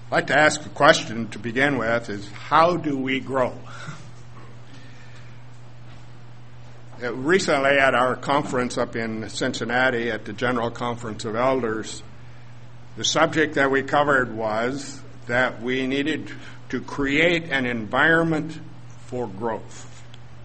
I'd like to ask a question to begin with is, how do we grow? Recently at our conference up in Cincinnati at the General Conference of Elders, the subject that we covered was that we needed to create an environment for growth.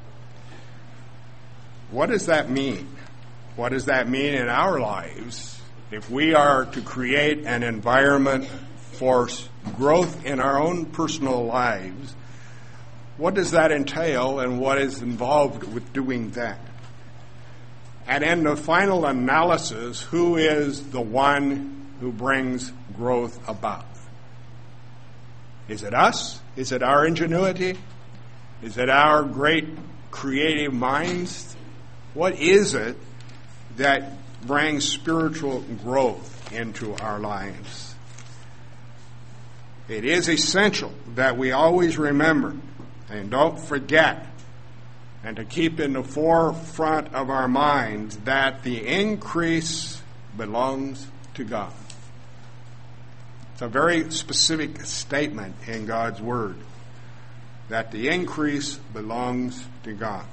What does that mean? What does that mean in our lives if we are to create an environment for growth in our own personal lives? What does that entail, and what is involved with doing that? And in the final analysis, who is the one who brings growth about? Is it us? Is it our ingenuity? Is it our great creative minds? What is it that brings spiritual growth into our lives? It is essential that we always remember and don't forget, and to keep in the forefront of our minds, that the increase belongs to God. It's a very specific statement in God's Word, that the increase belongs to God.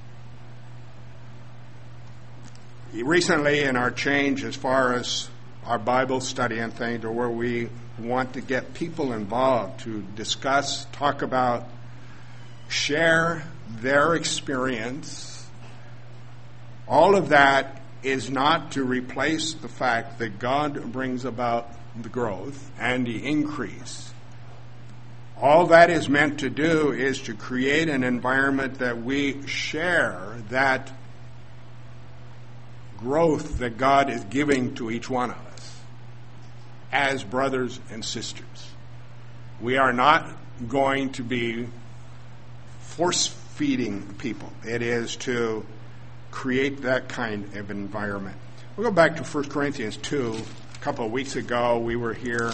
Recently, in our change as far as our Bible study and things, or where we want to get people involved to discuss, talk about, share their experience, all of that is not to replace the fact that God brings about the growth and the increase. All that is meant to do is to create an environment that we share that growth that God is giving to each one of us as brothers and sisters. We are not going to be force-feeding people. It is to create that kind of environment. We'll go back to 1 Corinthians 2. A couple of weeks ago we were here,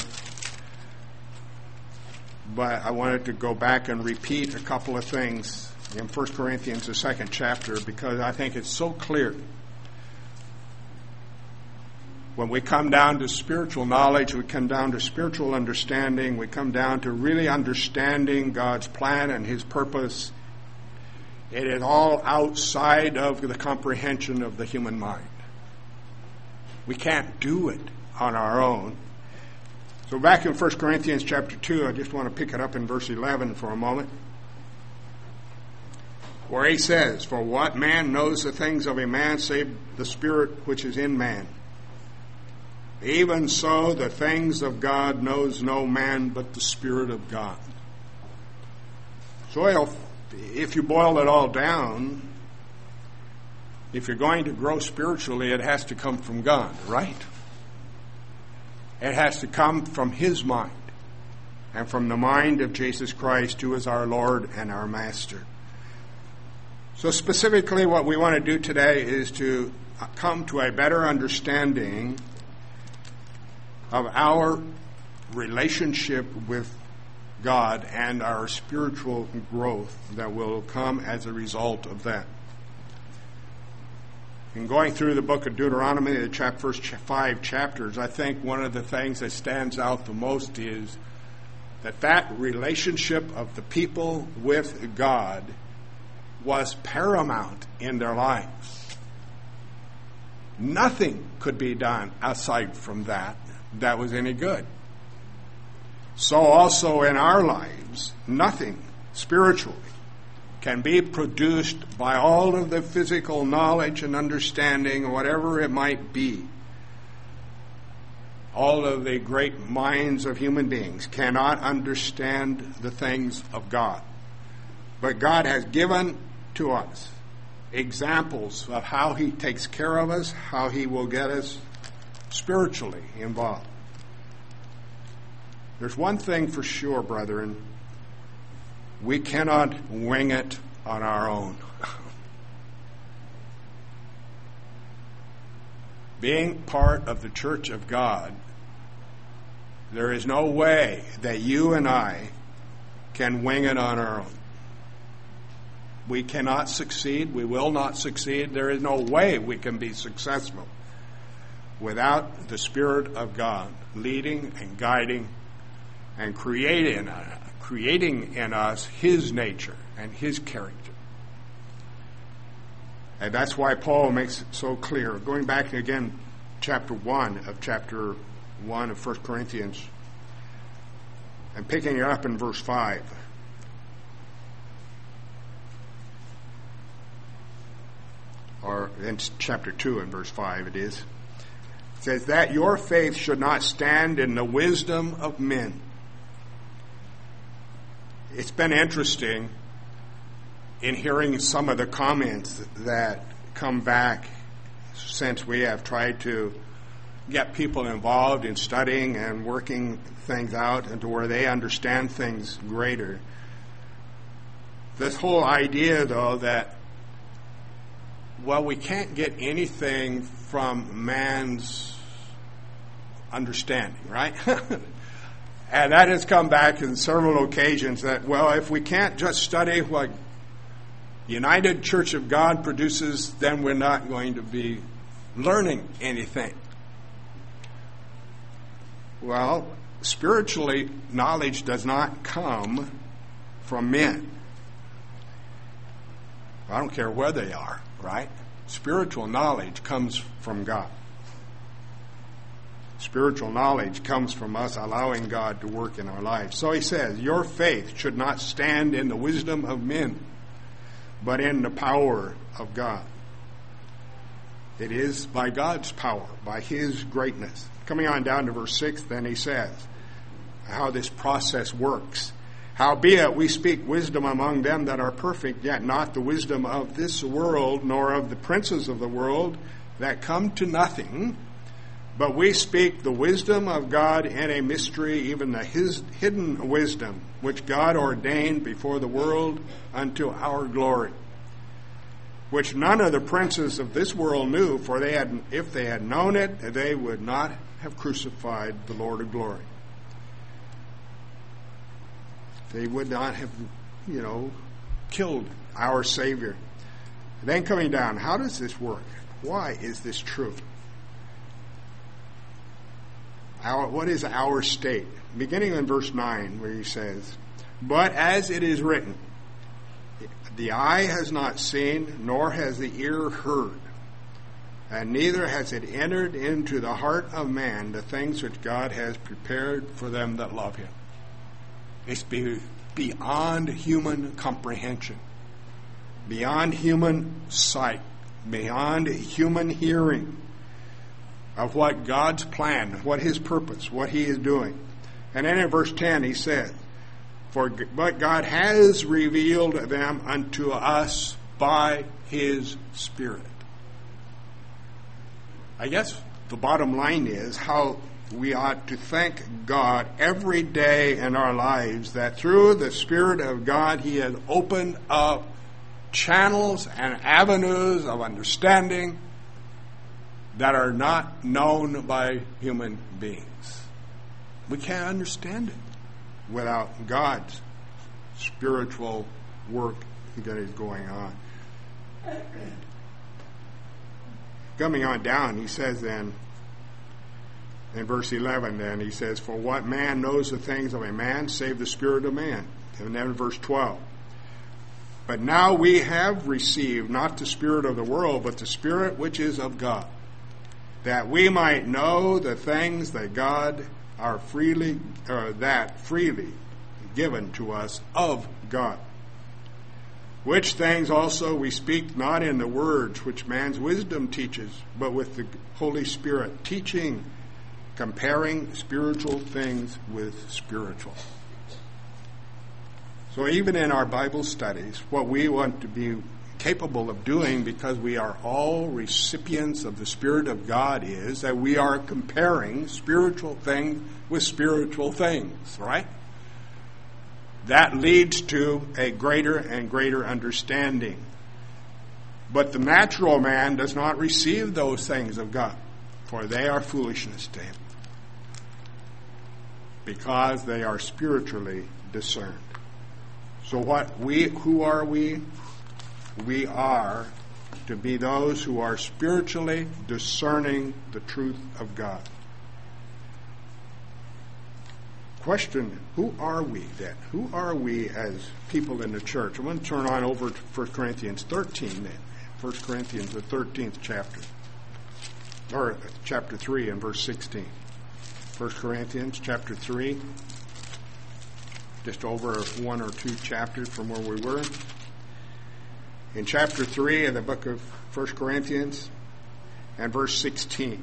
but I wanted to go back and repeat a couple of things in 1 Corinthians, the second chapter, because I think it's so clear. When we come down to spiritual knowledge, we come down to spiritual understanding, we come down to really understanding God's plan and His purpose, it is all outside of the comprehension of the human mind. We can't do it on our own. So back in 1 Corinthians chapter 2, I just want to pick it up in verse 11 for a moment, where he says, "For what man knows the things of a man save the spirit which is in man? Even so, the things of God knows no man but the Spirit of God." So if you boil it all down, if you're going to grow spiritually, it has to come from God, right? It has to come from His mind and from the mind of Jesus Christ, who is our Lord and our Master. So specifically what we want to do today is to come to a better understanding of our relationship with God and our spiritual growth that will come as a result of that. In going through the book of Deuteronomy, the first 5 chapters, I think one of the things that stands out the most is that relationship of the people with God was paramount in their lives. Nothing could be done aside from that was any good. So also in our lives, nothing spiritually can be produced by all of the physical knowledge and understanding, whatever it might be. All of the great minds of human beings cannot understand the things of God. But God has given to us examples of how He takes care of us, how He will get us spiritually involved. There's one thing for sure, brethren. We cannot wing it on our own. Being part of the church of God, there is no way that you and I can wing it on our own. We cannot succeed. We will not succeed. There is no way we can be successful without the Spirit of God leading and guiding and creating in us His nature and His character. And that's why Paul makes it so clear. Going back again, chapter 1 of 1 of 1 Corinthians, and picking it up in verse 5. Or in chapter 2 and verse 5 it is. It says that your faith should not stand in the wisdom of men. It's been interesting in hearing some of the comments that come back since we have tried to get people involved in studying and working things out and to where they understand things greater. This whole idea, though, that, well, we can't get anything from man's understanding, right? And that has come back in several occasions that, well, if we can't just study what United Church of God produces, then we're not going to be learning anything. Well, spiritually, knowledge does not come from men. I don't care where they are, right? Spiritual knowledge comes from God. Spiritual knowledge comes from us allowing God to work in our lives. So he says, your faith should not stand in the wisdom of men, but in the power of God. It is by God's power, by His greatness. Coming on down to verse 6, then he says how this process works. Howbeit we speak wisdom among them that are perfect, yet not the wisdom of this world, nor of the princes of the world that come to nothing. But we speak the wisdom of God in a mystery, even the His hidden wisdom, which God ordained before the world unto our glory, which none of the princes of this world knew, for if they had known it, they would not have crucified the Lord of glory. They would not have, killed our Savior. Then coming down, how does this work? Why is this true? What is our state? Beginning in verse 9, where he says, but as it is written, the eye has not seen, nor has the ear heard, and neither has it entered into the heart of man the things which God has prepared for them that love Him. It's beyond human comprehension, beyond human sight, beyond human hearing of what God's plan, what His purpose, what He is doing. And then in verse 10 he says, but God has revealed them unto us by His Spirit. I guess the bottom line is how we ought to thank God every day in our lives that through the Spirit of God He has opened up channels and avenues of understanding that are not known by human beings. We can't understand it without God's spiritual work that is going on. Coming on down, he says then, in verse 11 then, he says, for what man knows the things of a man, save the spirit of man? And then verse 12, but now we have received not the spirit of the world, but the Spirit which is of God, that we might know the things that God are freely given to us of God. Which things also we speak not in the words which man's wisdom teaches, but with the Holy Spirit, teaching, comparing spiritual things with spiritual. So even in our Bible studies, what we want to be capable of doing, because we are all recipients of the Spirit of God, is that we are comparing spiritual things with spiritual things, right? That leads to a greater and greater understanding. But the natural man does not receive those things of God, for they are foolishness to him, because they are spiritually discerned. So who are we? We are to be those who are spiritually discerning the truth of God. Question, who are we then? Who are we as people in the church? I'm going to turn on over to 1 Corinthians 13 then. 1 Corinthians, the 13th chapter. Or chapter 3 and verse 16. 1 Corinthians chapter 3. Just over one or two chapters from where we were. In chapter 3 of the book of 1 Corinthians and verse 16.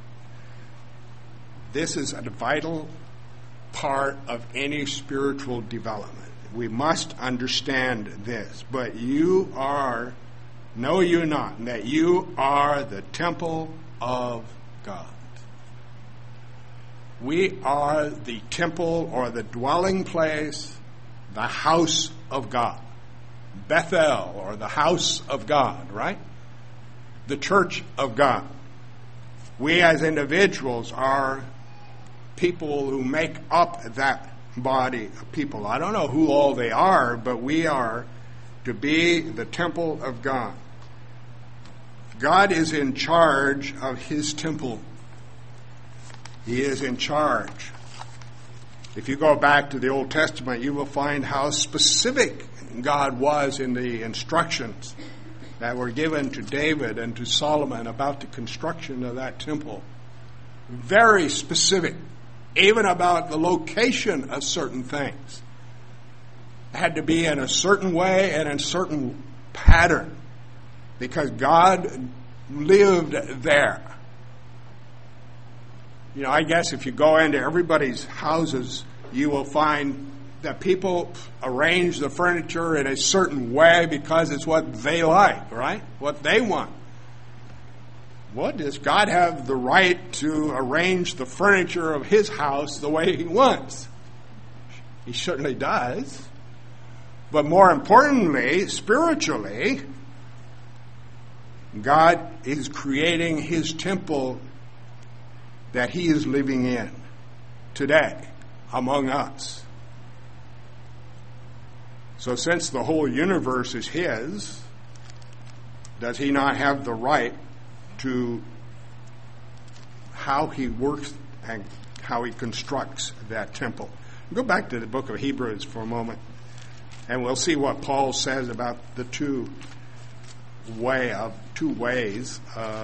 This is a vital part of any spiritual development. We must understand this. But you are, know you not, that you are the temple of God. We are the temple or the dwelling place, the house of God. Bethel, or the house of God, right? The church of God. We as individuals are people who make up that body of people. I don't know who all they are, but we are to be the temple of God. God is in charge of his temple. He is in charge. If you go back to the Old Testament, you will find how specific God was in the instructions that were given to David and to Solomon about the construction of that temple. Very specific, even about the location of certain things. It had to be in a certain way and in a certain pattern because God lived there. You know, I guess if you go into everybody's houses, you will find that people arrange the furniture in a certain way because it's what they like, right? What they want. What does God have the right to arrange the furniture of his house the way he wants? He certainly does. But more importantly, spiritually, God is creating his temple that he is living in today among us. So since the whole universe is his, does he not have the right to how he works and how he constructs that temple? Go back to the book of Hebrews for a moment, and we'll see what Paul says about the two ways.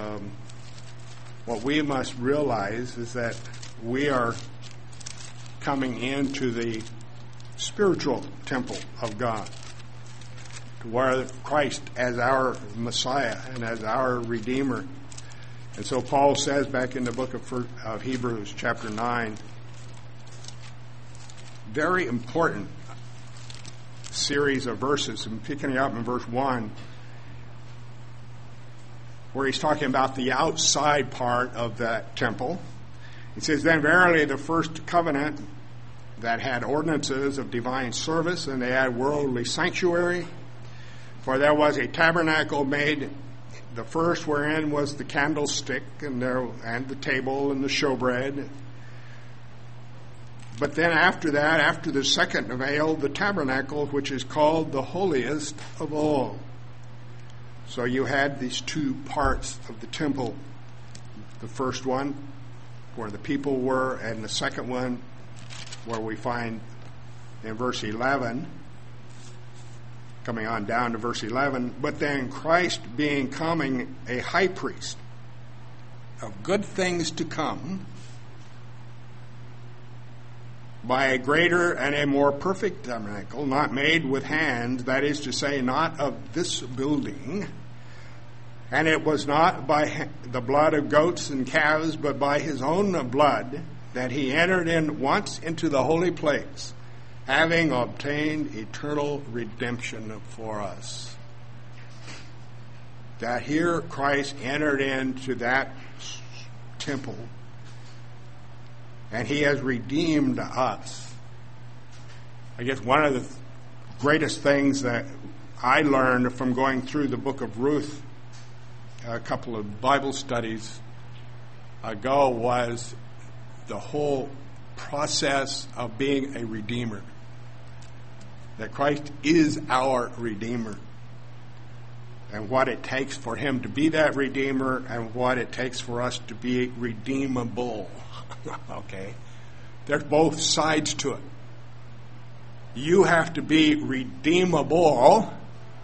What we must realize is that we are coming into the spiritual temple of God, to where Christ as our Messiah and as our Redeemer. And so Paul says back in the book of Hebrews chapter 9, very important series of verses, and picking it up in verse 1, where he's talking about the outside part of that temple. He says, "Then verily the first covenant that had ordinances of divine service, and they had worldly sanctuary. For there was a tabernacle made, the first wherein was the candlestick and the table and the showbread. But then after that, after the second veil, the tabernacle, which is called the holiest of all." So you had these two parts of the temple. The first one, where the people were, and the second one, where we find in verse 11, coming on down to verse 11, "But then Christ being coming a high priest of good things to come, by a greater and a more perfect tabernacle, not made with hands, that is to say, not of this building, and it was not by the blood of goats and calves, but by his own blood, that he entered in once into the holy place, having obtained eternal redemption for us." That here Christ entered into that temple, and he has redeemed us. I guess one of the greatest things that I learned from going through the book of Ruth a couple of Bible studies ago was the whole process of being a redeemer. That Christ is our redeemer. And what it takes for him to be that redeemer, and what it takes for us to be redeemable. Okay? There's both sides to it. You have to be redeemable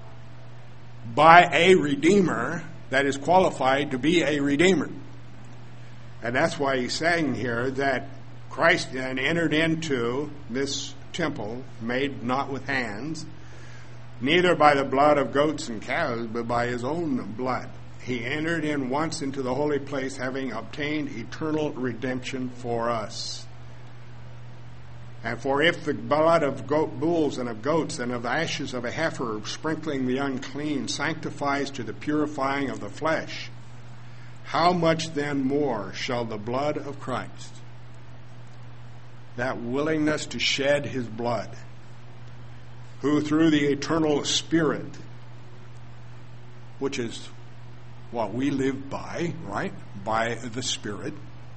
by a redeemer that is qualified to be a redeemer. And that's why he's saying here that Christ then entered into this temple made not with hands, neither by the blood of goats and cows, but by his own blood. He entered in once into the holy place, having obtained eternal redemption for us. And for if the blood of bulls and of goats and of the ashes of a heifer, sprinkling the unclean, sanctifies to the purifying of the flesh, how much then more shall the blood of Christ, that willingness to shed his blood, who through the eternal Spirit, which is what we live by, right? By the Spirit,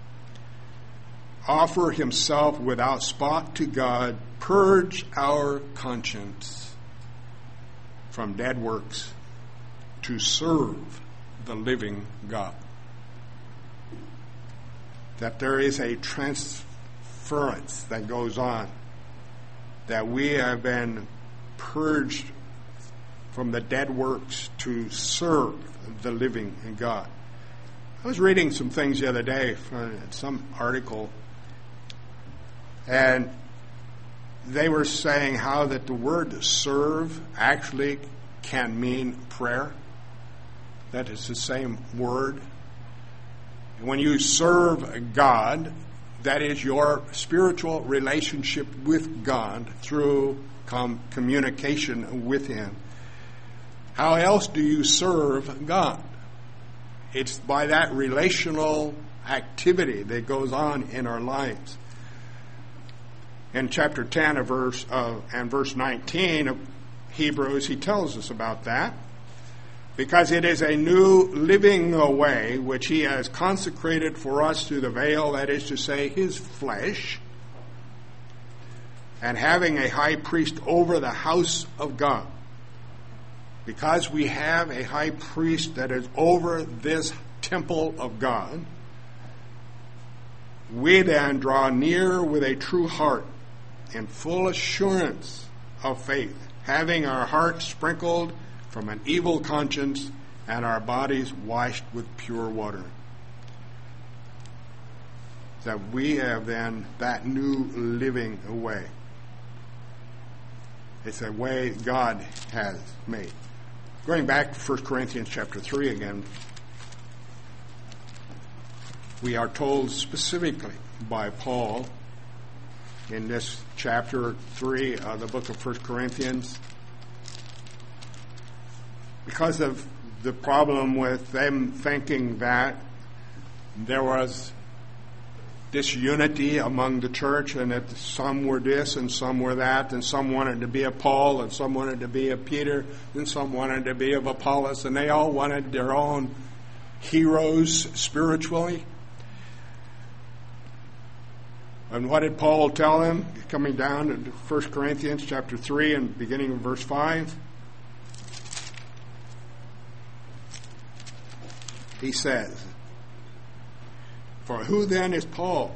offer himself without spot to God, purge our conscience from dead works to serve the living God. That there is a transference that goes on, that we have been purged from the dead works to serve the living God. I was reading some things the other day from some article, and they were saying how that the word serve actually can mean prayer. That is the same word. When you serve God, that is your spiritual relationship with God through communication with him. How else do you serve God? It's by that relational activity that goes on in our lives. In chapter 10 and verse 19 of Hebrews, he tells us about that. Because it is a new living way which he has consecrated for us through the veil, that is to say, his flesh, and having a high priest over the house of God. Because we have a high priest that is over this temple of God, we then draw near with a true heart in full assurance of faith, having our hearts sprinkled from an evil conscience and our bodies washed with pure water. That we have then that new living way. It's a way God has made. Going back to 1 Corinthians chapter 3 again, we are told specifically by Paul in this chapter 3 of the book of 1 Corinthians, because of the problem with them thinking that there was disunity among the church and that some were this and some were that, and some wanted to be a Paul and some wanted to be a Peter and some wanted to be of Apollos, and they all wanted their own heroes spiritually. And what did Paul tell them? Coming down to 1 Corinthians chapter 3 and beginning of verse 5. He says, "For who then is Paul?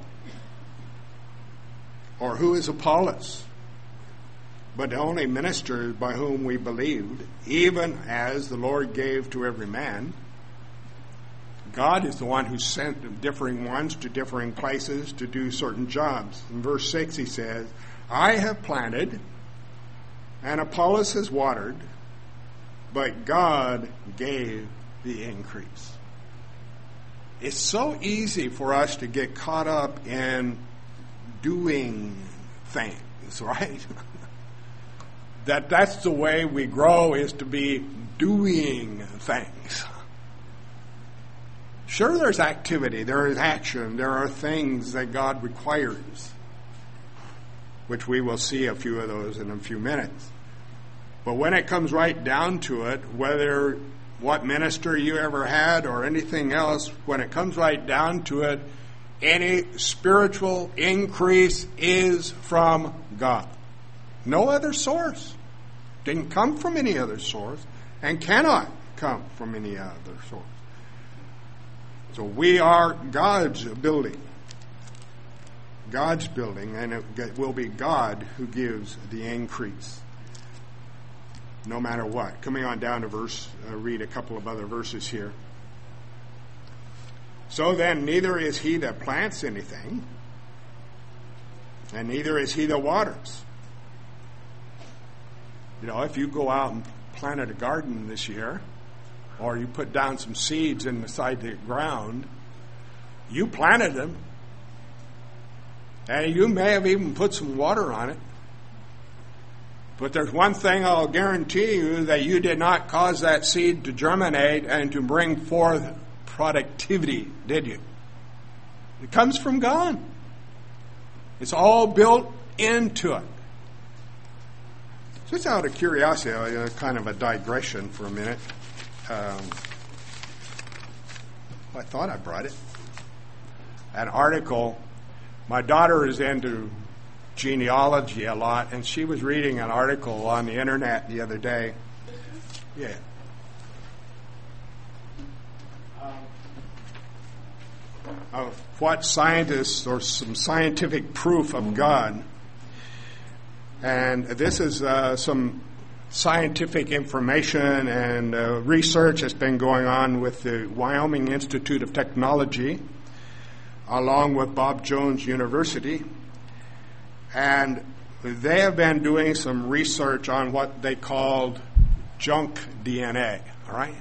Or who is Apollos? But the only ministers by whom we believed, even as the Lord gave to every man." God is the one who sent differing ones to differing places to do certain jobs. In verse 6 he says, "I have planted, and Apollos has watered, but God gave the increase." It's so easy for us to get caught up in doing things, right? That's the way we grow, is to be doing things. Sure, there's activity, there is action, there are things that God requires, which we will see a few of those in a few minutes. But when it comes right down to it, whether what minister you ever had or anything else, when it comes right down to it, any spiritual increase is from God. No other source. Didn't come from any other source and cannot come from any other source. So we are God's building. God's building, and it will be God who gives the increase, no matter what. Coming on down to read a couple of other verses here. So then, neither is he that plants anything, and neither is he that waters. You know, if you go out and planted a garden this year, or you put down some seeds inside the ground, you planted them, and you may have even put some water on it. But there's one thing I'll guarantee you, that you did not cause that seed to germinate and to bring forth productivity, did you? It comes from God. It's all built into it. Just out of curiosity, kind of a digression for a minute. I thought I brought it. An article. My daughter is into genealogy a lot, and she was reading an article on the internet the other day. Yeah. Of what scientists, or some scientific proof of God. And this is some scientific information and research that's been going on with the Wyoming Institute of Technology, along with Bob Jones University. And they have been doing some research on what they called junk DNA, all right?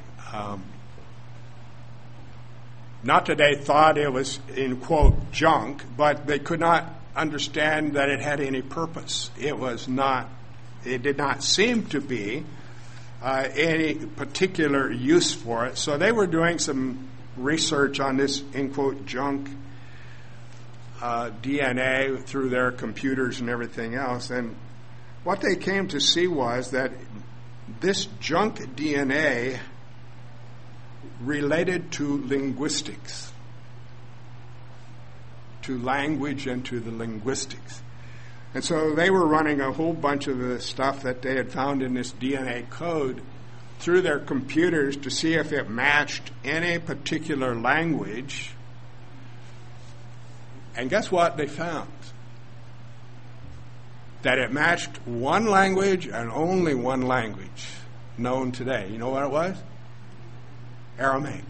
Not that they thought it was, in quote, junk, but they could not understand that it had any purpose. It did not seem to be any particular use for it. So they were doing some research on this, in quote, junk DNA through their computers and everything else. And what they came to see was that this junk DNA related to linguistics, to language and to the linguistics. And so they were running a whole bunch of the stuff that they had found in this DNA code through their computers to see if it matched any particular language. And guess what they found? That it matched one language and only one language known today. You know what it was? Aramaic.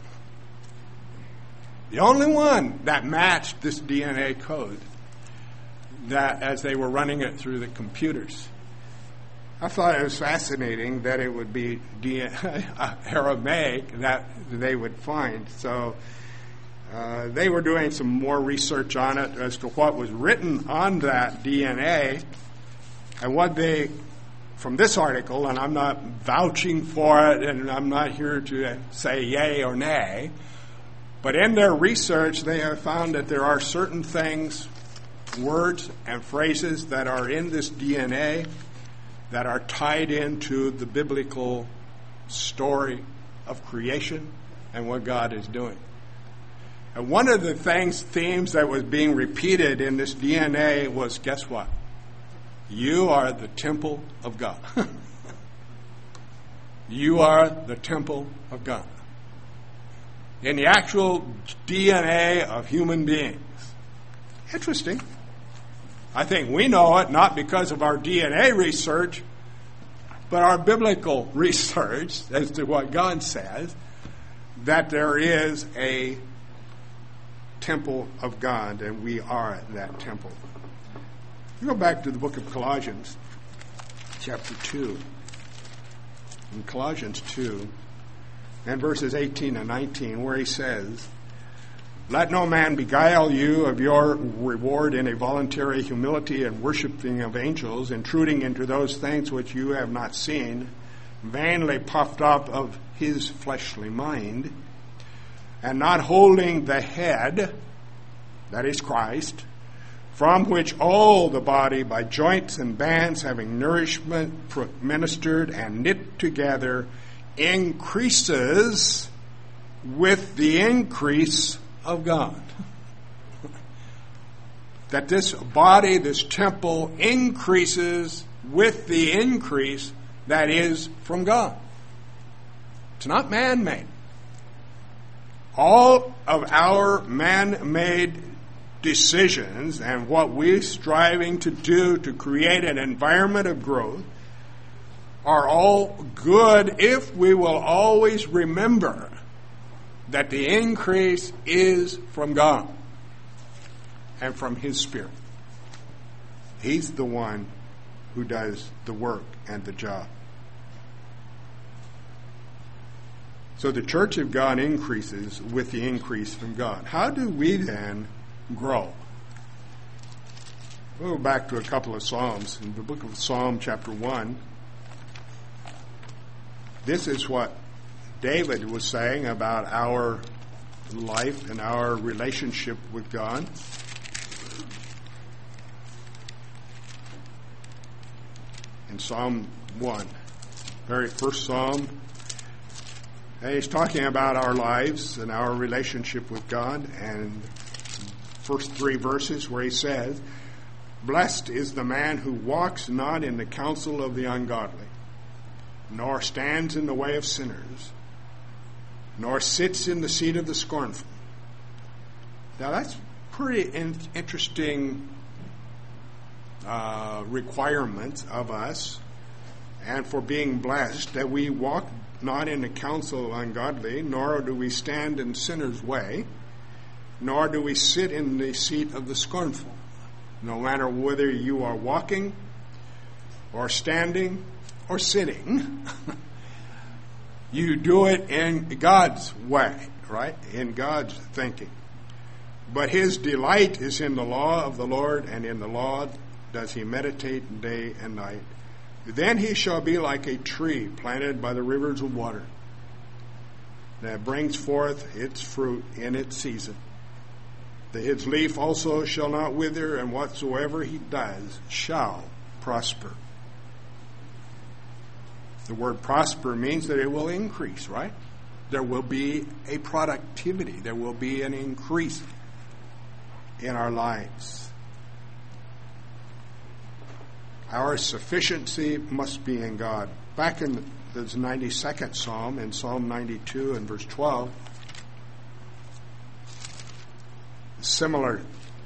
The only one that matched this DNA code, that as they were running it through the computers. I thought it was fascinating that it would be Aramaic that they would find. So they were doing some more research on it as to what was written on that DNA. And what they, from this article, and I'm not vouching for it, and I'm not here to say yay or nay, but in their research they have found that there are certain things, words and phrases that are in this DNA that are tied into the biblical story of creation and what God is doing. And one of the themes that was being repeated in this DNA was, guess what? You are the temple of God. You are the temple of God. In the actual DNA of human beings. Interesting. I think we know it not because of our DNA research, but our biblical research as to what God says, that there is a temple of God, and we are that temple. You go back to the book of Colossians, chapter 2. In Colossians 2, and verses 18 and 19, where he says, "Let no man beguile you of your reward in a voluntary humility and worshiping of angels, intruding into those things which you have not seen, vainly puffed up of his fleshly mind, and not holding the head, that is Christ, from which all the body by joints and bands having nourishment ministered and knit together increases with the increase of God." That this body, this temple, increases with the increase that is from God. It's not man-made. All of our man-made decisions and what we're striving to do to create an environment of growth are all good if we will always remember that the increase is from God and from His Spirit. He's the one who does the work and the job. So the church of God increases with the increase from God. How do we then grow? We'll go back to a couple of Psalms. In the book of Psalm chapter 1, this is what David was saying about our life and our relationship with God. In Psalm 1, very first Psalm, and he's talking about our lives and our relationship with God, and first 3 verses where he says, "Blessed is the man who walks not in the counsel of the ungodly, nor stands in the way of sinners, nor sits in the seat of the scornful." Now that's pretty interesting requirement of us, and for being blessed, that we walk not in the counsel of ungodly, nor do we stand in sinners' way, nor do we sit in the seat of the scornful. No matter whether you are walking or standing or sitting, you do it in God's way, right? In God's thinking. But his delight is in the law of the Lord, and in the law does he meditate day and night. Then he shall be like a tree planted by the rivers of water, that brings forth its fruit in its season. Its leaf also shall not wither, and whatsoever he does shall prosper. The word prosper means that it will increase, right? There will be a productivity. There will be an increase in our lives. Our sufficiency must be in God. Back in the 92nd Psalm, in Psalm 92 and verse 12, similar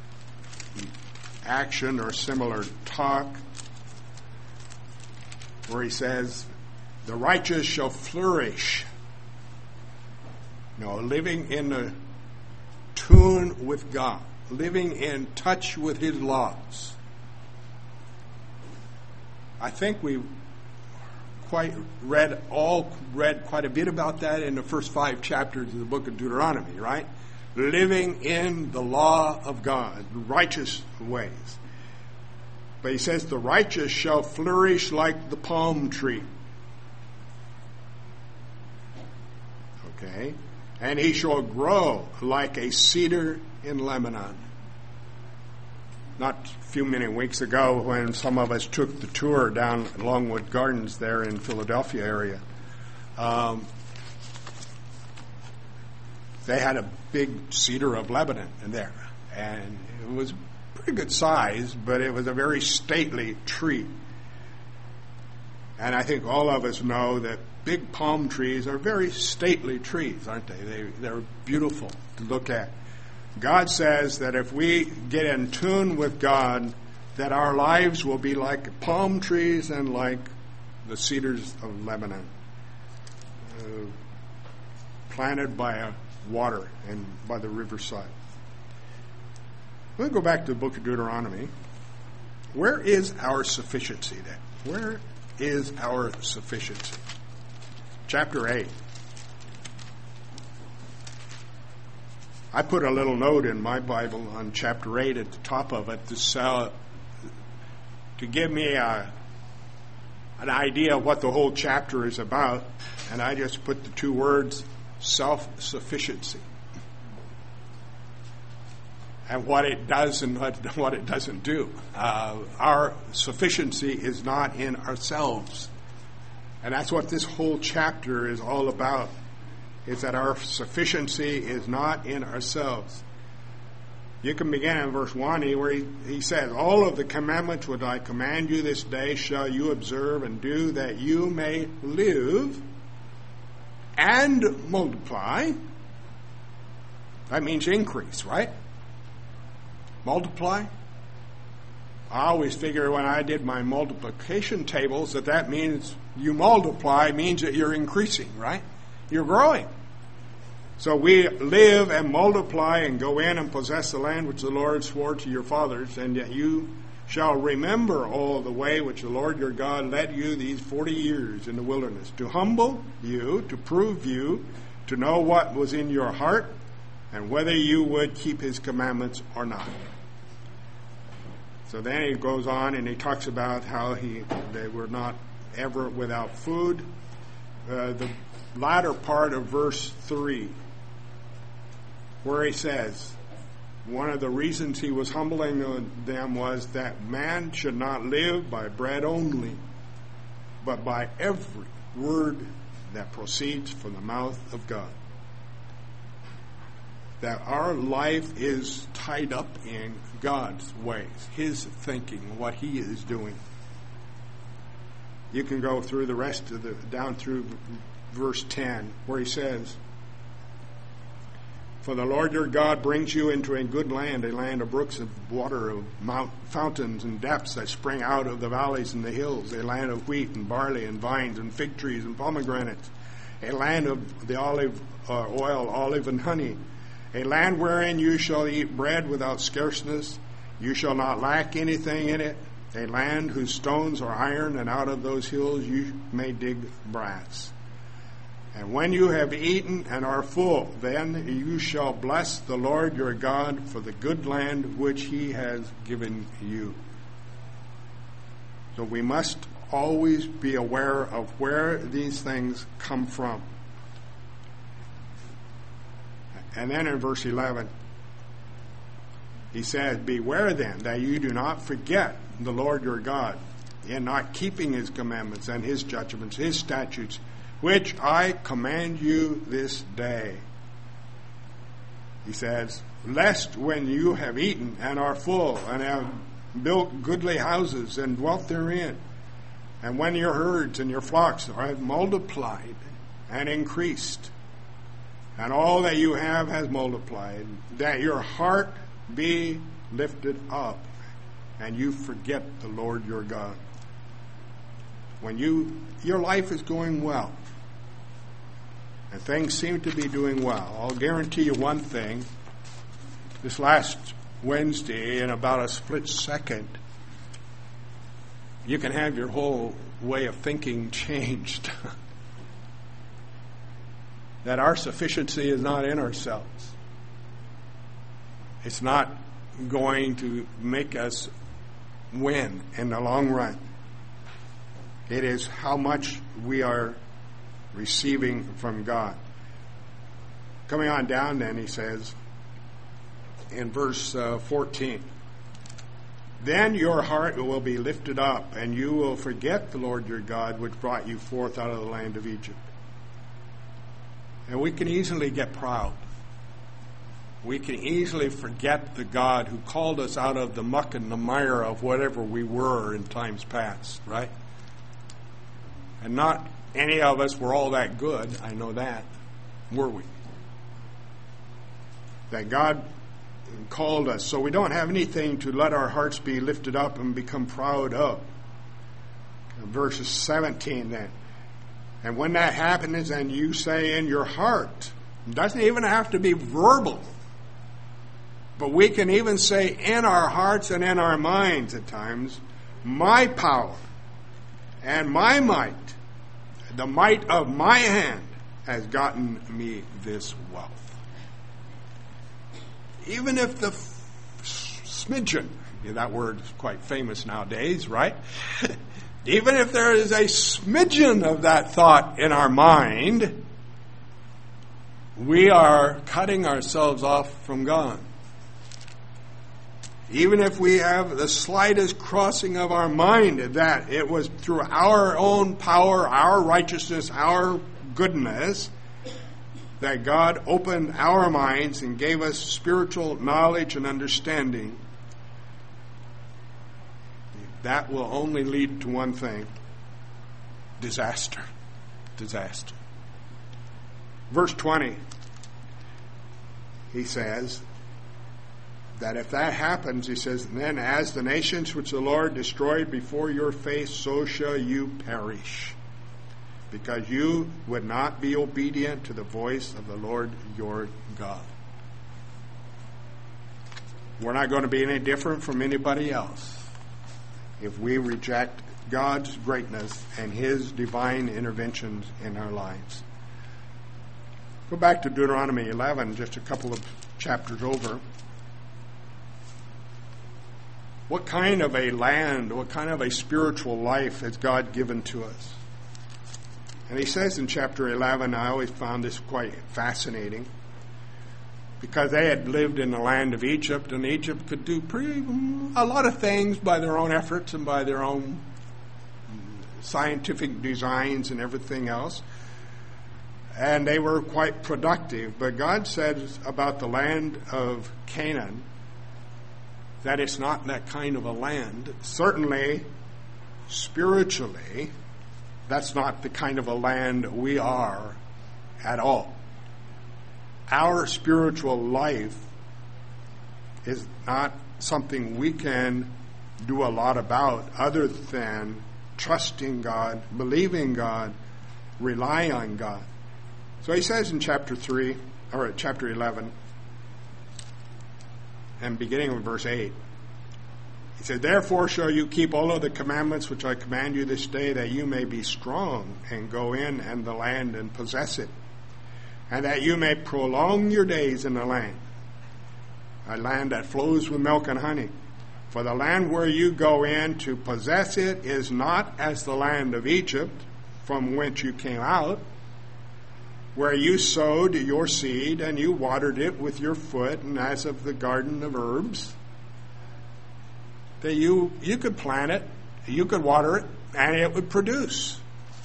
action or similar talk, where he says, "The righteous shall flourish." Living in a tune with God, living in touch with His laws. I think we read quite a bit about that in the first 5 chapters of the book of Deuteronomy, right? Living in the law of God, righteous ways. But he says, "The righteous shall flourish like the palm tree." Okay? "And he shall grow like a cedar in Lebanon." Not a few many weeks ago, when some of us took the tour down Longwood Gardens there in Philadelphia area, they had a big cedar of Lebanon in there. And it was pretty good size, but it was a very stately tree. And I think all of us know that big palm trees are very stately trees, aren't they? They're beautiful to look at. God says that if we get in tune with God, that our lives will be like palm trees and like the cedars of Lebanon, planted by water and by the riverside. We'll go back to the book of Deuteronomy. Where is our sufficiency then? Where is our sufficiency? Chapter 8. I put a little note in my Bible on chapter 8 at the top of it to give me an idea of what the whole chapter is about, and I just put the 2 words, self-sufficiency, and what it does and what it doesn't do. Our sufficiency is not in ourselves, and that's what this whole chapter is all about. Is that our sufficiency is not in ourselves. You can begin in verse 1 where he says, "All of the commandments which I command you this day shall you observe and do, that you may live and multiply." That means increase, right? Multiply? I always figure when I did my multiplication tables that means you multiply means that you're increasing, right? You're growing. So we live and multiply and go in and possess the land which the Lord swore to your fathers, and yet you shall remember all the way which the Lord your God led you these 40 years in the wilderness, to humble you, to prove you, to know what was in your heart, and whether you would keep his commandments or not. So then he goes on and he talks about how they were not ever without food. The latter part of verse 3, where he says, one of the reasons he was humbling them was that man should not live by bread only, but by every word that proceeds from the mouth of God. That our life is tied up in God's ways, his thinking, what he is doing. You can go through the rest of down through verse 10, where he says, for the Lord your God brings you into a good land, a land of brooks of water, of fountains and depths that spring out of the valleys and the hills, a land of wheat and barley and vines and fig trees and pomegranates, a land of the olive oil, olive and honey, a land wherein you shall eat bread without scarceness, you shall not lack anything in it, a land whose stones are iron, and out of those hills you may dig brass. And when you have eaten and are full, then you shall bless the Lord your God for the good land which he has given you. So we must always be aware of where these things come from. And then in verse 11, he says, beware then that you do not forget the Lord your God in not keeping his commandments and his judgments, his statutes, which I command you this day. He says, lest when you have eaten and are full and have built goodly houses and dwelt therein, and when your herds and your flocks have multiplied and increased, and all that you have has multiplied, that your heart be lifted up, and you forget the Lord your God. When your life is going well, and things seem to be doing well, I'll guarantee you one thing. This last Wednesday, in about a split second, you can have your whole way of thinking changed. That our sufficiency is not in ourselves. It's not going to make us win in the long run. It is how much we are receiving from God. Coming on down then, he says in verse 14, then your heart will be lifted up, and you will forget the Lord your God, which brought you forth out of the land of Egypt. And we can easily get proud. We can easily forget the God who called us out of the muck and the mire of whatever we were in times past, right? And not any of us were all that good, I know that, were we? That God called us, so we don't have anything to let our hearts be lifted up and become proud of. Verses 17 then. And when that happens and you say in your heart, it doesn't even have to be verbal, but we can even say in our hearts and in our minds at times, my power and my might, the might of my hand has gotten me this wealth. Even if the smidgen, that word is quite famous nowadays, right? Even if there is a smidgen of that thought in our mind, we are cutting ourselves off from God. Even if we have the slightest crossing of our mind that it was through our own power, our righteousness, our goodness, that God opened our minds and gave us spiritual knowledge and understanding, that will only lead to one thing: disaster. Disaster. Verse 20, he says, that if that happens, he says, then as the nations which the Lord destroyed before your face, so shall you perish, because you would not be obedient to the voice of the Lord your God. We're not going to be any different from anybody else if we reject God's greatness and His divine interventions in our lives. Go back to Deuteronomy 11, just a couple of chapters over. What kind of a land, what kind of a spiritual life has God given to us? And he says in chapter 11, I always found this quite fascinating, because they had lived in the land of Egypt, and Egypt could do a lot of things by their own efforts and by their own scientific designs and everything else. And they were quite productive. But God says about the land of Canaan that it's not that kind of a land. Certainly, spiritually, that's not the kind of a land we are at all. Our spiritual life is not something we can do a lot about other than trusting God, believing God, relying on God. So he says in chapter 11, and beginning with verse 8, he said, therefore shall you keep all of the commandments which I command you this day, that you may be strong and go in and the land and possess it, and that you may prolong your days in the land, a land that flows with milk and honey. For the land where you go in to possess it is not as the land of Egypt, from whence you came out, where you sowed your seed and you watered it with your foot, and as of the garden of herbs, that you could plant it, you could water it, and it would produce.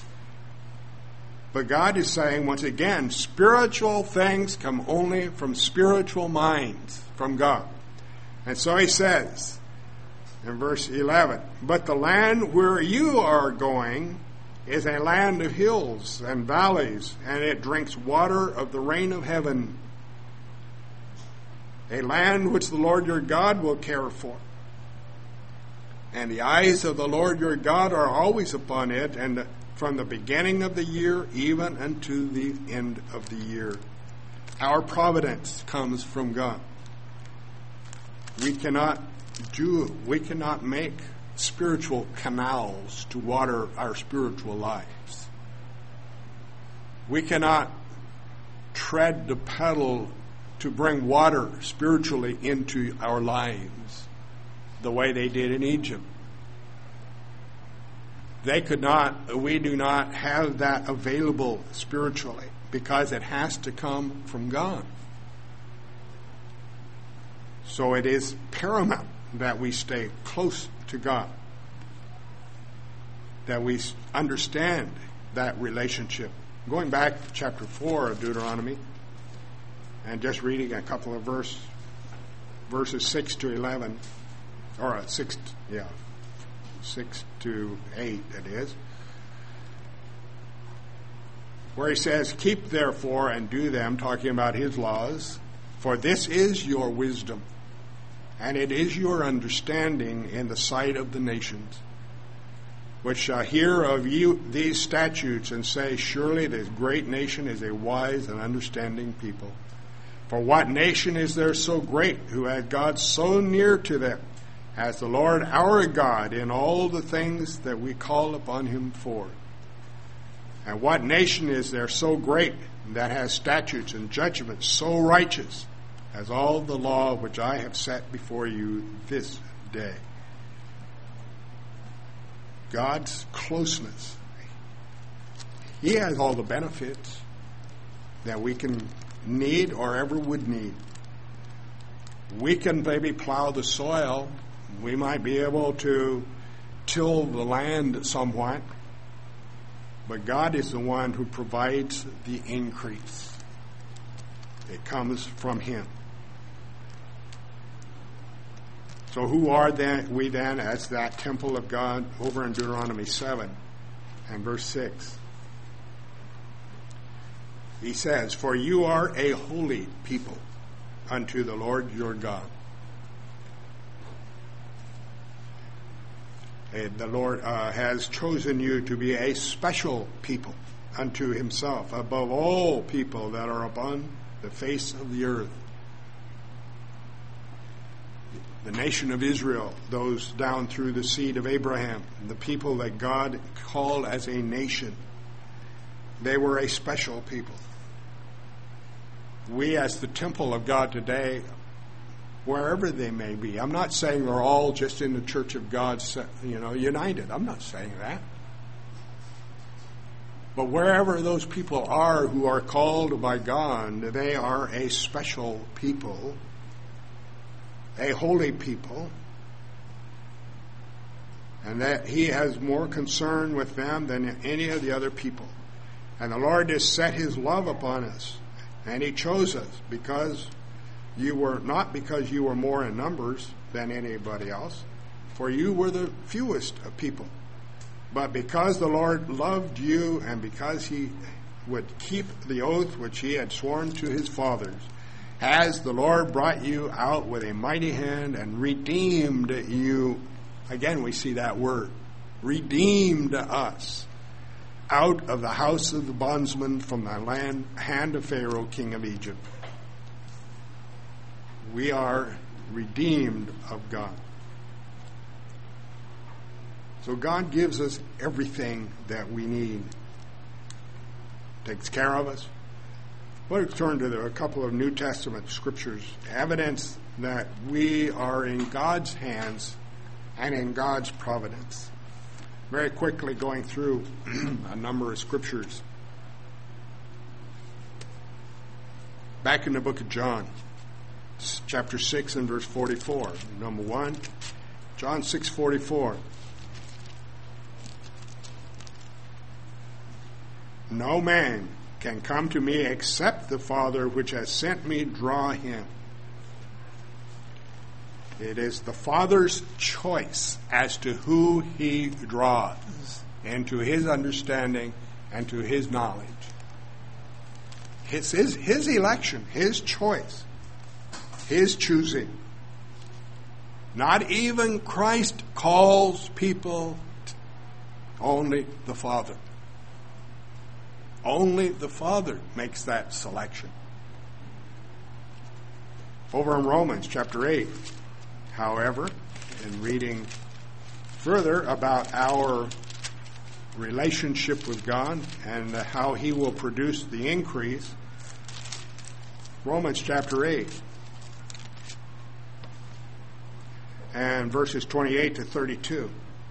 But God is saying, once again, spiritual things come only from spiritual minds, from God. And so he says in verse 11, but the land where you are going is a land of hills and valleys, and it drinks water of the rain of heaven, a land which the Lord your God will care for. And the eyes of the Lord your God are always upon it, and from the beginning of the year even unto the end of the year. Our providence comes from God. We cannot make spiritual canals to water our spiritual lives. We cannot tread the pedal to bring water spiritually into our lives the way they did in Egypt. We do not have that available spiritually, because it has to come from God. So it is paramount that we stay close to God, that we understand that relationship. Going back to chapter 4 of Deuteronomy, and just reading a couple of verses 6 to 11, or 6 to 8 it is, where he says, keep therefore and do them, talking about his laws, for this is your wisdom, and it is your understanding in the sight of the nations, which shall hear of you these statutes and say, surely this great nation is a wise and understanding people. For what nation is there so great, who has God so near to them, as the Lord our God in all the things that we call upon him for? And what nation is there so great, that has statutes and judgments so righteous, as all the law which I have set before you this day? God's closeness. He has all the benefits that we can need or ever would need. We can maybe plow the soil. We might be able to till the land somewhat. But God is the one who provides the increase. It comes from him. So who are we then as that temple of God over in Deuteronomy 7 and verse 6? He says, for you are a holy people unto the Lord your God. The Lord has chosen you to be a special people unto himself, above all people that are upon the face of the earth. The nation of Israel, those down through the seed of Abraham, the people that God called as a nation, they were a special people. We, as the temple of God today, wherever they may be, I'm not saying they're all just in the church of God, united. I'm not saying that. But wherever those people are who are called by God, they are a special people, a holy people, and that he has more concern with them than any of the other people. And the Lord has set his love upon us, and he chose us because because you were more in numbers than anybody else, for you were the fewest of people. But because the Lord loved you, and because he would keep the oath which he had sworn to his fathers, has the Lord brought you out with a mighty hand and redeemed you. Again, we see that word, redeemed us out of the house of the bondsman, from the hand of Pharaoh, king of Egypt. We are redeemed of God. So God gives us everything that we need. Takes care of us. Let's turn to a couple of New Testament scriptures, evidence that we are in God's hands and in God's providence. Very quickly going through a number of scriptures. Back in the book of John, chapter 6 and verse 44. Number 1, John 6:44. No man can come to me except the Father which has sent me draw him. It is the Father's choice as to who he draws into his understanding and to his knowledge. It's his election, his choice, his choosing. Not even Christ calls people, only the Father. Only the Father makes that selection. Over in Romans chapter 8, however, in reading further about our relationship with God and how he will produce the increase, Romans chapter 8 and verses 28 to 32.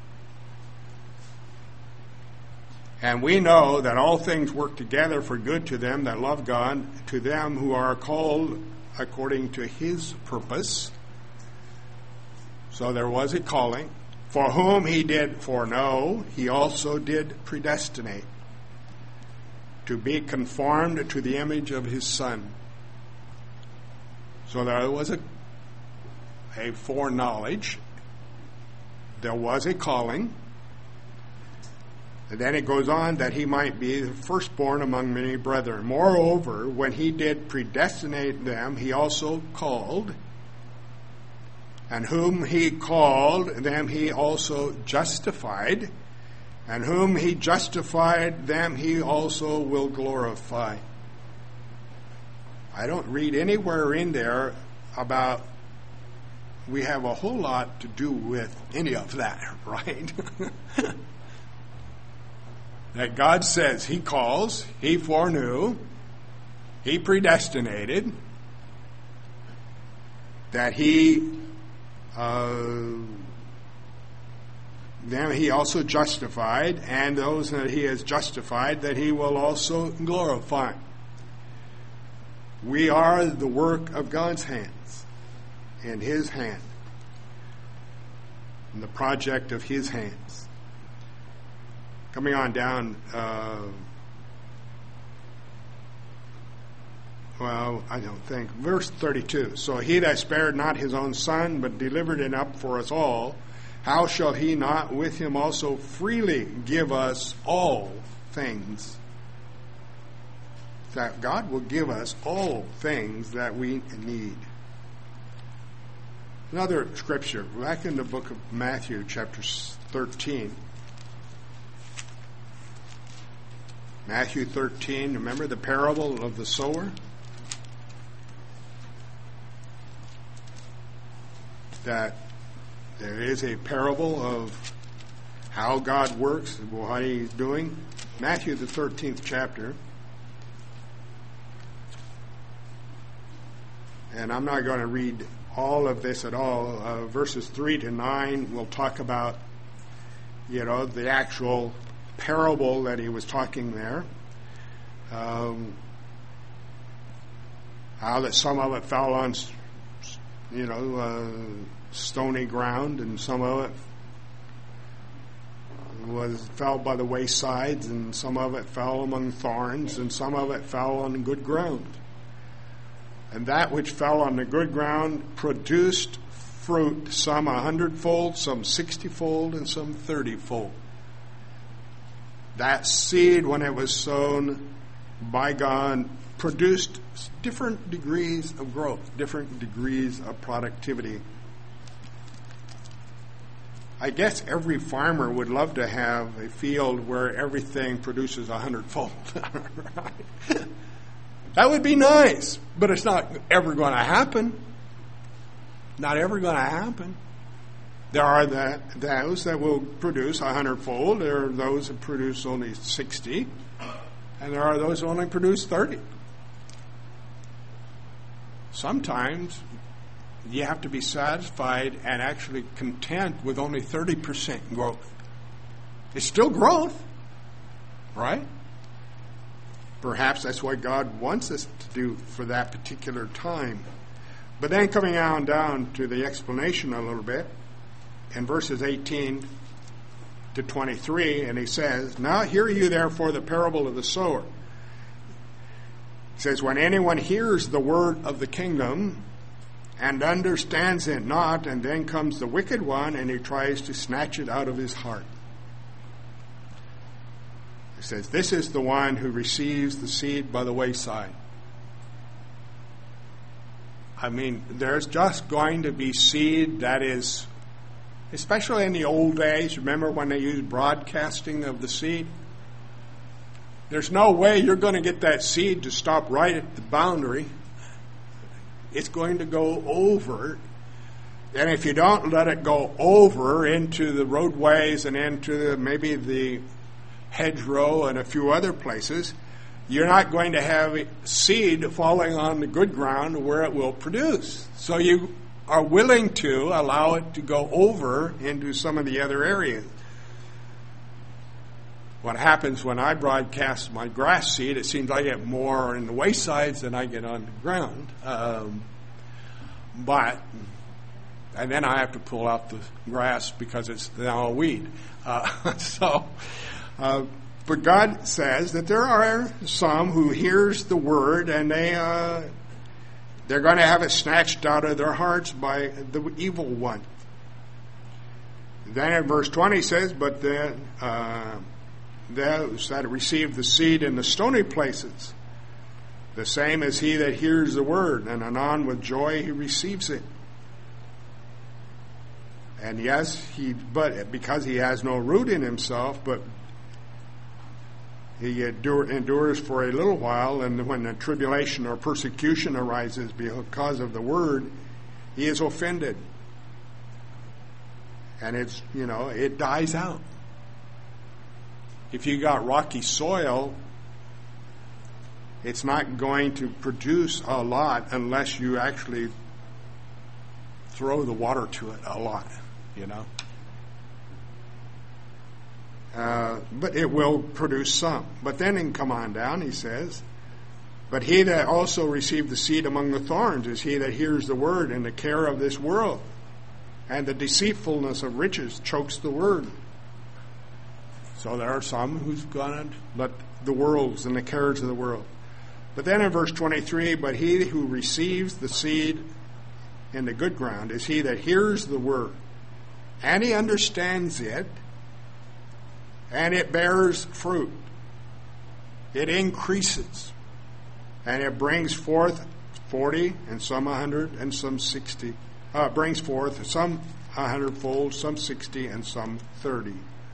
And we know that all things work together for good to them that love God, to them who are called according to his purpose. So there was a calling. For whom he did foreknow, he also did predestinate to be conformed to the image of his Son. So there was a foreknowledge. There was a calling. And then it goes on that he might be the firstborn among many brethren. Moreover, when he did predestinate them, he also called. And whom he called, them he also justified. And whom he justified, them he also will glorify. I don't read anywhere in there about we have a whole lot to do with any of that, right? That God says he calls, he foreknew, he predestinated, that them he also justified, and those that he has justified, that he will also glorify. We are the work of God's hands, in his hand, in the project of his hands. Coming on down, I don't think, verse 32. So he that spared not his own Son, but delivered him up for us all, how shall he not with him also freely give us all things? That God will give us all things that we need. Another scripture, back in the book of Matthew, chapter 13. Matthew 13, remember the parable of the sower? That there is a parable of how God works, what He's doing. Matthew, the 13th chapter. And I'm not going to read all of this at all. Verses 3 to 9 will talk about, the actual parable that he was talking there. How that some of it fell on, stony ground, and some of it fell by the waysides, and some of it fell among thorns, and some of it fell on good ground. And that which fell on the good ground produced fruit, some 100-fold, some 60-fold, and some 30-fold. That seed, when it was sown by God, produced different degrees of growth, different degrees of productivity. I guess every farmer would love to have a field where everything produces 100-fold. Right? That would be nice, but it's not ever going to happen. Not ever going to happen. There are those that will produce 100-fold. There are those that produce only 60. And there are those who only produce 30. Sometimes you have to be satisfied and actually content with only 30% growth. It's still growth, right? Perhaps that's what God wants us to do for that particular time. But then coming on down to the explanation a little bit, in verses 18 to 23, and he says, "Now hear you therefore the parable of the sower." He says, "When anyone hears the word of the kingdom and understands it not, and then comes the wicked one, and he tries to snatch it out of his heart." He says, "This is the one who receives the seed by the wayside." I mean, there's just going to be seed that is, especially in the old days, remember when they used broadcasting of the seed? There's no way you're going to get that seed to stop right at the boundary. It's going to go over. And if you don't let it go over into the roadways and into maybe the hedgerow and a few other places, you're not going to have seed falling on the good ground where it will produce. So you are willing to allow it to go over into some of the other areas. What happens when I broadcast my grass seed, it seems I get more in the waysides than I get on the ground. And then I have to pull out the grass because it's now a weed. But God says that there are some who hears the word and they're going to have it snatched out of their hearts by the evil one. Then in verse 20 says, "But then those that receive the seed in the stony places, the same as he that hears the word, and anon with joy he receives it. And yes, but because he has no root in himself, but he endures for a little while, and when the tribulation or persecution arises because of the word, he is offended. And it dies out. If you got rocky soil, it's not going to produce a lot unless you actually throw the water to it a lot, But it will produce some. But then come on down, he says, "But he that also received the seed among the thorns is he that hears the word, and the care of this world and the deceitfulness of riches chokes the word." So there are some who's going to let the worlds and the cares of the world. But then in verse 23, "But he who receives the seed in the good ground is he that hears the word, and he understands it, and it bears fruit. It increases, and it brings forth 40, and some 100, and some 60, brings forth some 100-fold, some 60, and some 30.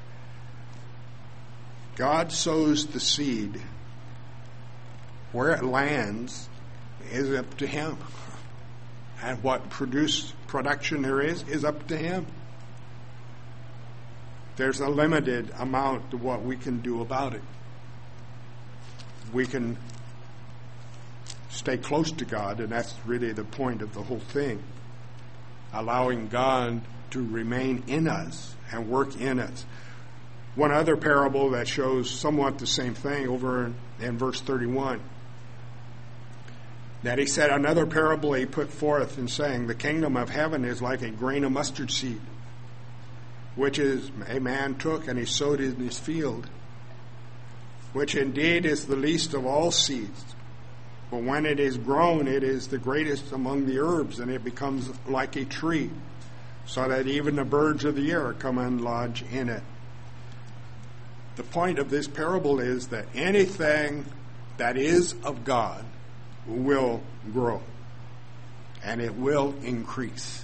God sows the seed. Where it lands is up to Him. And what production there is up to Him. There's a limited amount of what we can do about it. We can stay close to God, and that's really the point of the whole thing. Allowing God to remain in us and work in us. One other parable that shows somewhat the same thing over in verse 31. That He said, another parable He put forth in saying, the kingdom of heaven is like a grain of mustard seed, which is a man took and he sowed in his field, which indeed is the least of all seeds. But when it is grown, it is the greatest among the herbs, and it becomes like a tree, so that even the birds of the air come and lodge in it. The point of this parable is that anything that is of God will grow, and it will increase.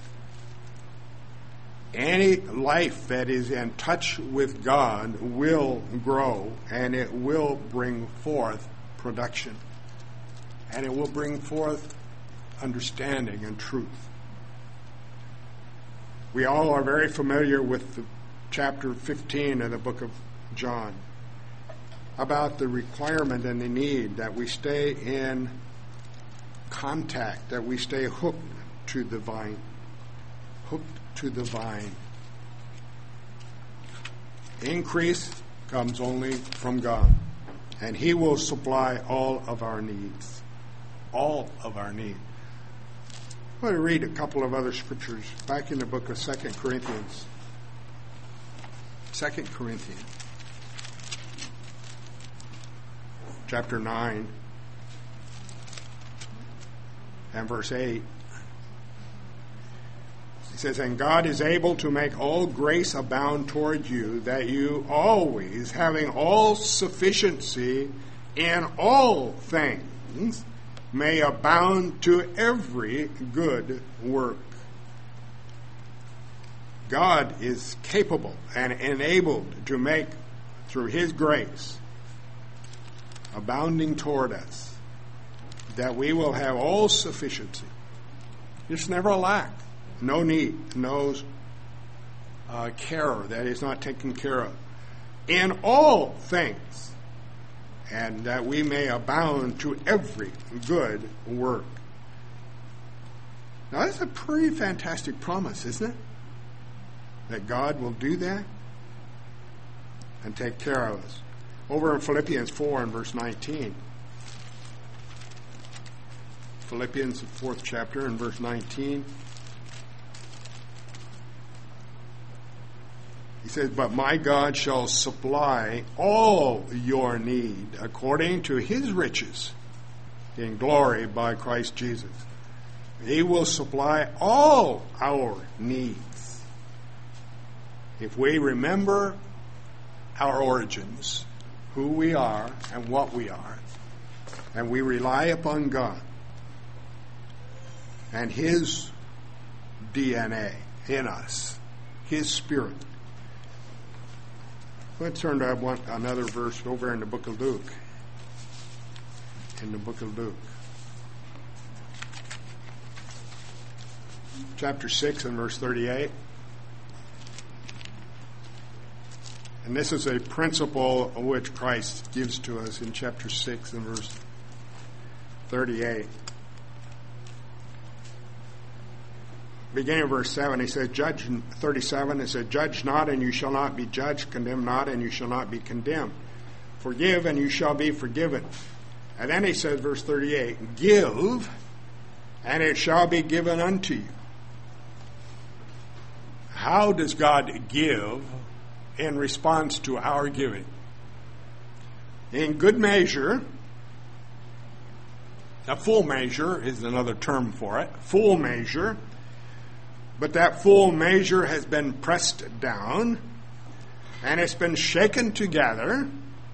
Any life that is in touch with God will grow, and it will bring forth production, and it will bring forth understanding and truth. We all are very familiar with the chapter 15 of the book of John about the requirement and the need that we stay in contact, that we stay hooked to the vine. Hooked to the vine. Increase comes only from God, and He will supply all of our needs. All of our needs. I'm going to read a couple of other scriptures back in the book of 2 Corinthians. 2 Corinthians, chapter 9, and verse 8. He says, and God is able to make all grace abound toward you, that you always, having all sufficiency in all things, may abound to every good work. God is capable and enabled to make, through His grace, abounding toward us, that we will have all sufficiency. Just never lack. No need, no care that is not taken care of. In all things, and that we may abound to every good work. Now that's a pretty fantastic promise, isn't it? That God will do that and take care of us. Over in Philippians 4 and verse 19. Philippians, the 4th chapter, and verse 19. He says, but my God shall supply all your need according to His riches in glory by Christ Jesus. He will supply all our needs. If we remember our origins, who we are and what we are, and we rely upon God and His DNA in us, His Spirit. Let's turn to another verse over in the book of Luke. In the book of Luke. Chapter 6 and verse 38. And this is a principle which Christ gives to us in chapter 6 and verse 38. Beginning of verse 7, he said, Judge 37, it said, judge not, and you shall not be judged, condemn not, and you shall not be condemned. Forgive, and you shall be forgiven. And then he said, verse 38, give, and it shall be given unto you. How does God give in response to our giving? In good measure, a full measure is another term for it, full measure. But that full measure has been pressed down, and it's been shaken together,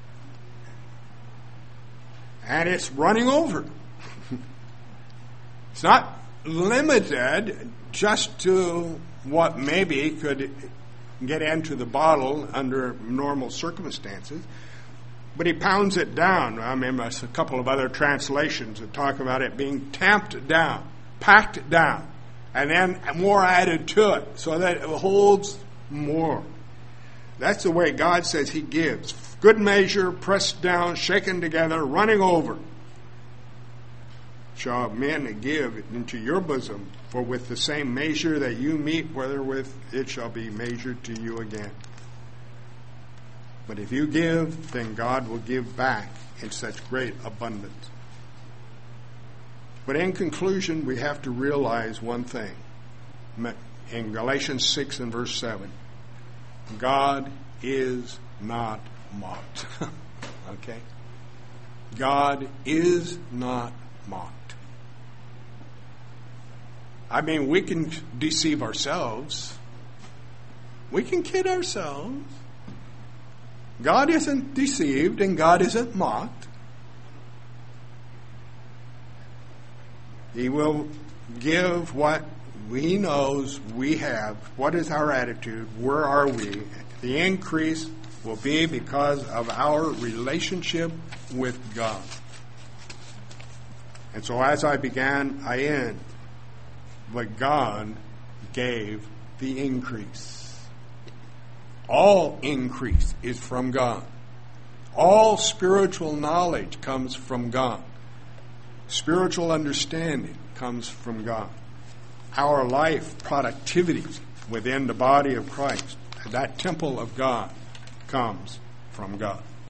and it's running over. It's not limited just to what maybe could get into the bottle under normal circumstances, but he pounds it down. I mean, there's a couple of other translations that talk about it being tamped down, packed down, and then more added to it so that it holds more. That's the way God says he gives. Good measure, pressed down, shaken together, running over, shall men give into your bosom, for with the same measure that you meet wherewith it shall be measured to you again. But if you give, then God will give back in such great abundance. But in conclusion, we have to realize one thing. In Galatians 6 and verse 7, God is not mocked. Okay? God is not mocked. I mean, we can deceive ourselves. We can kid ourselves. God isn't deceived and God isn't mocked. He will give what He knows we have. What is our attitude? Where are we? The increase will be because of our relationship with God. And so as I began, I end. But God gave the increase. All increase is from God. All spiritual knowledge comes from God. Spiritual understanding comes from God. Our life productivity within the body of Christ, that temple of God, comes from God.